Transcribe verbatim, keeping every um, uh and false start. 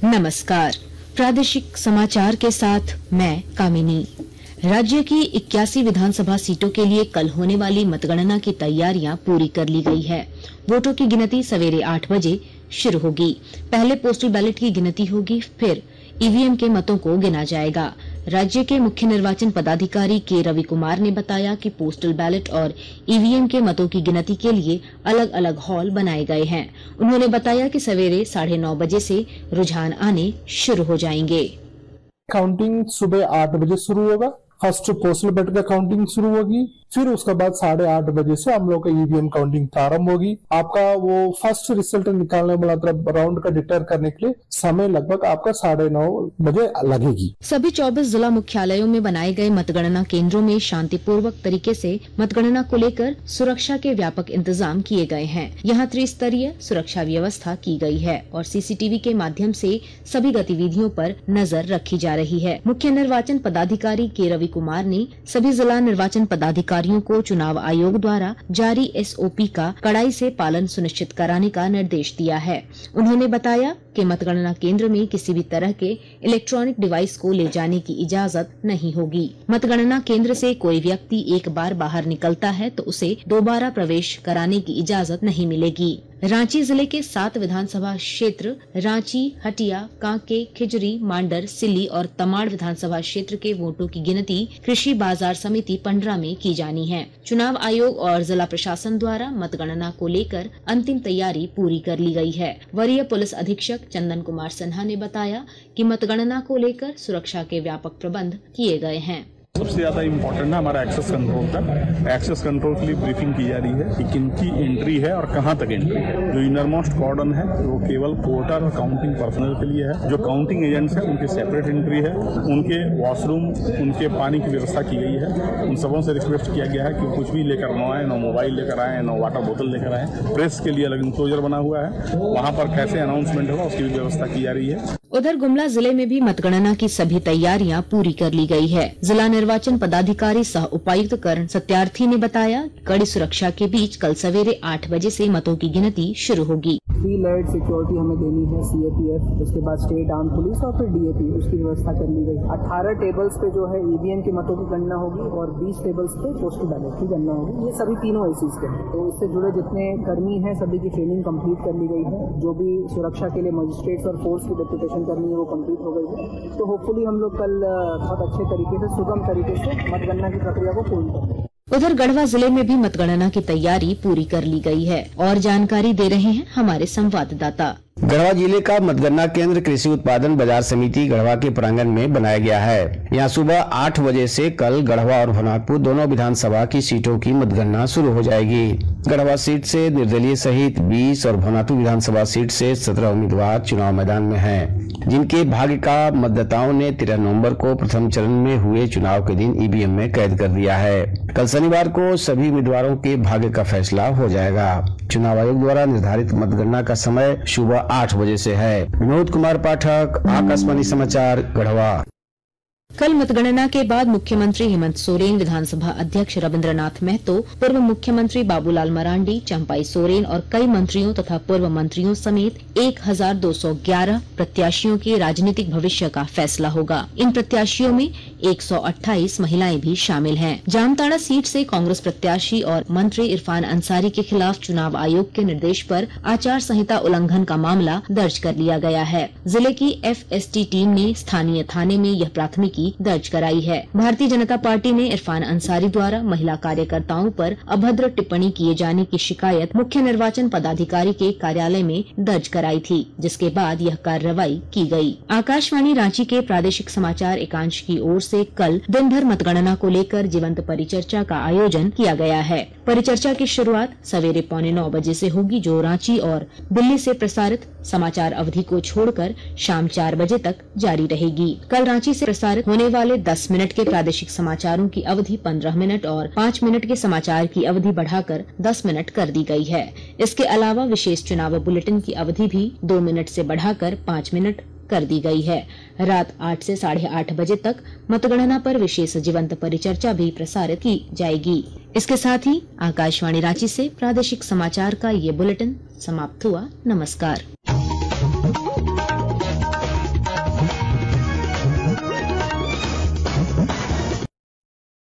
नमस्कार, प्रादेशिक समाचार के साथ मैं कामिनी। राज्य की इक्यासी विधानसभा सीटों के लिए कल होने वाली मतगणना की तैयारियां पूरी कर ली गई है। वोटों की गिनती सवेरे आठ बजे शुरू होगी। पहले पोस्टल बैलेट की गिनती होगी, फिर ईवीएम के मतों को गिना जाएगा। राज्य के मुख्य निर्वाचन पदाधिकारी के रवि कुमार ने बताया कि पोस्टल बैलेट और ईवीएम के मतों की गिनती के लिए अलग अलग हॉल बनाए गए हैं। उन्होंने बताया कि सवेरे साढ़े नौ बजे से रुझान आने शुरू हो जाएंगे। काउंटिंग सुबह आठ बजे शुरू होगा। फर्स्ट पोस्टल बैलेट का काउंटिंग शुरू होगी, फिर उसके बाद साढ़े आठ बजे से हम लोग का ईवीएम काउंटिंग प्रारंभ होगी। आपका वो फर्स्ट रिजल्ट निकालने वाला राउंड का डिक्लेयर करने के लिए समय लगभग आपका साढ़े नौ बजे लगेगी। सभी चौबीस जिला मुख्यालयों में बनाए गए मतगणना केंद्रों में शांतिपूर्वक तरीके से मतगणना को लेकर सुरक्षा के व्यापक इंतजाम किए गए हैं। यहाँ त्रिस्तरीय सुरक्षा व्यवस्था की गई है और सीसीटीवी के माध्यम से सभी गतिविधियों पर नजर रखी जा रही है। मुख्य निर्वाचन पदाधिकारी के रवि कुमार ने सभी जिला निर्वाचन पदाधिकारियों को चुनाव आयोग द्वारा जारी एसओपी का कड़ाई से पालन सुनिश्चित कराने का निर्देश दिया है। उन्होंने बताया कि मतगणना केंद्र में किसी भी तरह के इलेक्ट्रॉनिक डिवाइस को ले जाने की इजाजत नहीं होगी। मतगणना केंद्र से कोई व्यक्ति एक बार बाहर निकलता है तो उसे दोबारा प्रवेश कराने की इजाजत नहीं मिलेगी। रांची जिले के सात विधानसभा क्षेत्र रांची, हटिया, कांके, खिजरी, मांडर, सिल्ली और तमाड़ विधानसभा क्षेत्र के वोटों की गिनती कृषि बाजार समिति पंडरा में की जानी है। चुनाव आयोग और जिला प्रशासन द्वारा मतगणना को लेकर अंतिम तैयारी पूरी कर ली गई है। वरीय पुलिस अधीक्षक चंदन कुमार सिन्हा ने बताया कि मतगणना को लेकर सुरक्षा के व्यापक प्रबंध किए गए हैं। सबसे ज्यादा इम्पोर्टेंट है हमारा एक्सेस कंट्रोल का। एक्सेस कंट्रोल के लिए ब्रीफिंग की जा रही है कि किनकी एंट्री है और कहां तक एंट्री है। जो इनरमोस्ट कॉर्डन है वो केवल वोटर और काउंटिंग पर्सनल के लिए है। जो काउंटिंग एजेंट्स हैं उनकी सेपरेट एंट्री है। उनके वॉशरूम, उनके पानी की व्यवस्था की गई है। उन सबों से रिक्वेस्ट किया गया है कि कुछ भी लेकर न आए, न मोबाइल लेकर आए, न वाटर बोतल लेकर आए। प्रेस के लिए अलग इंक्लोजर बना हुआ है, वहां पर कैसे अनाउंसमेंट होगा उसकी भी व्यवस्था की जा रही है। उधर गुमला जिले में भी मतगणना की सभी तैयारियां पूरी कर ली गई है। जिला निर्वाचन पदाधिकारी सह उपायुक्त करण सत्यार्थी ने बताया कि कड़ी सुरक्षा के बीच कल सवेरे आठ बजे से मतों की गिनती शुरू होगी। थ्री लेयर्ड सिक्योरिटी हमें देनी है, सीएपीएफ, उसके बाद स्टेट आर्म पुलिस और फिर डीएपी, उसकी व्यवस्था कर ली गई। अठारह टेबल्स पे जो है ईवीएम की मतों की गणना होगी और बीस टेबल्स पे पोस्टल बैलेट की गणना होगी। ये सभी तीनों एसीज के हैं, तो इससे जुड़े जितने कर्मी हैं सभी की ट्रेनिंग कंप्लीट कर ली गई है। जो भी सुरक्षा के लिए मजिस्ट्रेट्स और फोर्स की डेपुटेशन करनी है वो कंप्लीट हो गई है। तो होपफुली हम लोग कल बहुत अच्छे तरीके से, सुगम तरीके से मतगणना की प्रक्रिया को पूर्ण करेंगे। उधर गढ़वा जिले में भी मतगणना की तैयारी पूरी कर ली गई है और जानकारी दे रहे हैं हमारे संवाददाता। गढ़वा जिले का मतगणना केंद्र कृषि उत्पादन बाजार समिति गढ़वा के प्रांगण में बनाया गया है। यहाँ सुबह आठ बजे से कल गढ़वा और भनाकपुर दोनों विधानसभा की सीटों की मतगणना शुरू हो जाएगी। गढ़वा सीट से निर्दलीय सहित बीस और भनाकपुर विधानसभा सीट से सत्रह उम्मीदवार चुनाव मैदान में हैं, जिनके भाग्य का मतदाताओं ने तेरह नवम्बर को प्रथम चरण में हुए चुनाव के दिन ईवीएम में कैद कर दिया है। कल शनिवार को सभी उम्मीदवारों के भाग्य का फैसला हो जाएगा। चुनाव आयोग द्वारा निर्धारित मतगणना का समय सुबह आठ बजे से है। विनोद कुमार पाठक, आकाशवाणी समाचार, गढ़वा। कल मतगणना के बाद मुख्यमंत्री हेमंत सोरेन, विधानसभा अध्यक्ष रविन्द्रनाथ महतो, पूर्व मुख्यमंत्री बाबूलाल मरांडी, चंपाई सोरेन और कई मंत्रियों तथा पूर्व मंत्रियों समेत एक हजार दो सौ ग्यारह प्रत्याशियों के राजनीतिक भविष्य का फैसला होगा। इन प्रत्याशियों में एक सौ अट्ठाईस महिलाएं भी शामिल हैं। जामताड़ा सीट से कांग्रेस प्रत्याशी और मंत्री इरफान अंसारी के खिलाफ चुनाव आयोग के निर्देश पर आचार संहिता उल्लंघन का मामला दर्ज कर लिया गया है। जिले की एफएसटी टीम ने स्थानीय थाने में यह प्राथमिकी दर्ज कराई है। भारतीय जनता पार्टी ने इरफान अंसारी द्वारा महिला कार्यकर्ताओं पर अभद्र टिप्पणी किए जाने की शिकायत मुख्य निर्वाचन पदाधिकारी के कार्यालय में दर्ज कराई थी, जिसके बाद यह कार्रवाई की गई। आकाशवाणी रांची के प्रादेशिक समाचार एकांश की ओर से कल दिन भर मतगणना को लेकर जीवंत परिचर्चा का आयोजन किया गया है। परिचर्चा की शुरुआत सवेरे पौने नौ बजे से होगी, जो रांची और दिल्ली से प्रसारित समाचार अवधि को छोड़कर शाम चार बजे तक जारी रहेगी। कल रांची से प्रसारित होने वाले दस मिनट के प्रादेशिक समाचारों की अवधि पंद्रह मिनट और पाँच मिनट के समाचार की अवधि बढ़ाकर दस मिनट कर दी गई है। इसके अलावा विशेष चुनाव बुलेटिन की अवधि भी दो मिनट से बढ़ाकर पाँच मिनट कर दी गई है। रात आठ से साढ़े आठ बजे तक मतगणना पर विशेष जीवंत परिचर्चा भी प्रसारित की जाएगी। इसके साथ ही आकाशवाणी रांची से प्रादेशिक समाचार का ये बुलेटिन समाप्त हुआ। नमस्कार।